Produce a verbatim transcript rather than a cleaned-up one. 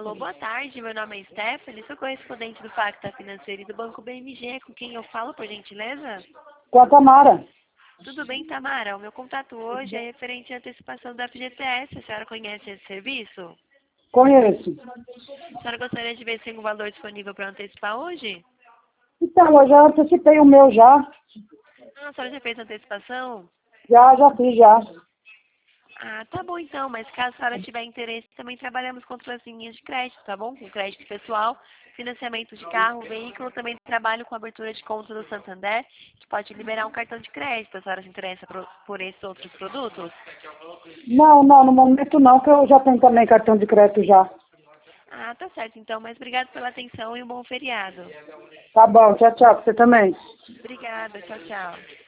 Alô, boa tarde. Meu nome é Stephanie, sou correspondente do Facta Financeiro e do Banco B M G. Com quem eu falo, por gentileza? Com a Tamara. Tudo bem, Tamara? O meu contato hoje é referente à antecipação da F G T S. A senhora conhece esse serviço? Conheço. A senhora gostaria de ver se tem um valor disponível para antecipar hoje? Então, eu já antecipei o meu já. Ah, a senhora já fez a antecipação? Já, já fiz, já. Ah, tá bom então, mas caso a senhora tiver interesse, também trabalhamos com outras linhas de crédito, tá bom? Com crédito pessoal, financiamento de carro, veículo, também trabalho com abertura de conta do Santander, que pode liberar um cartão de crédito. A senhora se interessa por, por esses outros produtos? Não, não, no momento não, que eu já tenho também cartão de crédito já. Ah, tá certo então, mas obrigado pela atenção e um bom feriado. Tá bom, tchau, tchau, pra você também. Obrigada, tchau, tchau.